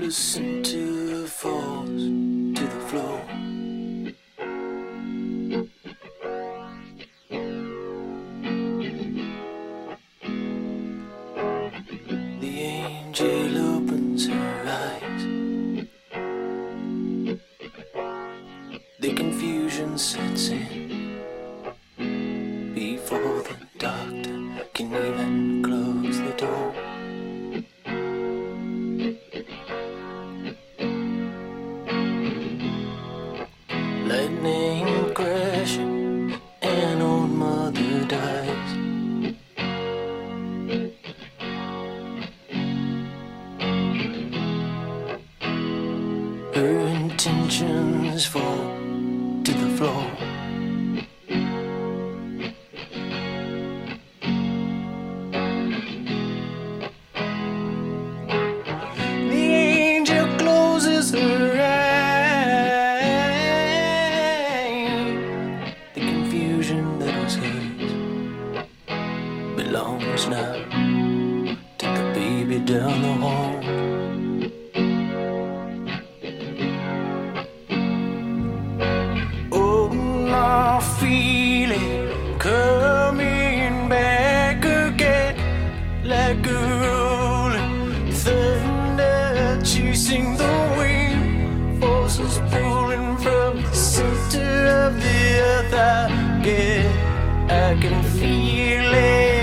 the center falls to the floor. The angel opens her eyes. The confusion sets in before the doctor can even close the door. Lightning crashes and old mother dies. Her intentions fall to the floor. The angel closes her eyes. The confusion that was hers belongs now to the baby down the hall. I feel it coming back again, like a rolling thunder chasing the wind, forces pulling from the center of the earth. I can feel it.